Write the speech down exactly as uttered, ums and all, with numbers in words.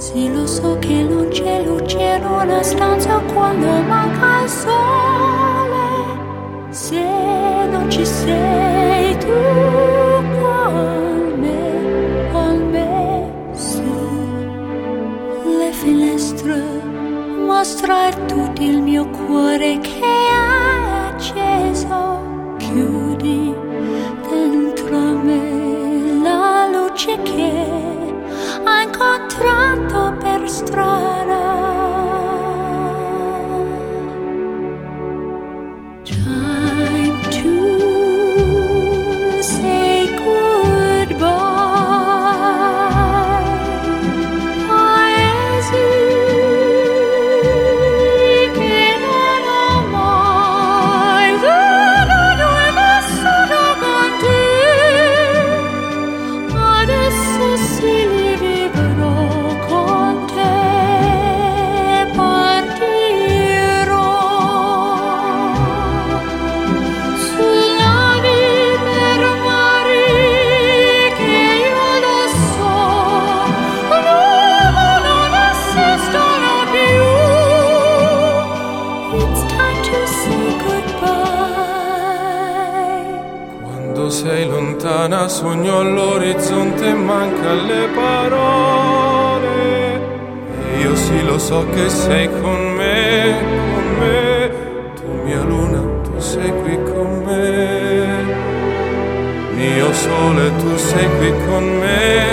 Sì, lo so che non c'è luce in una stanza quando manca il sole. Se non ci sei tu con me, con me, su le finestre mostrar tutto il mio cuore che è acceso. Chiudi dentro me la luce che ha incontrato per strada. Time to say goodbye. Paesi che non ho mai vissuto con te. Adesso sì li vivrò con te. Partirò su navi per mari che io lo so non esistono più. It's time to say goodbye. Quando sei lontana sogno all'orizzonte e manca le parole. E io sì lo so che sei con me, con me. Tu mia luna, tu sei qui con me. Mio sole, tu sei qui con me.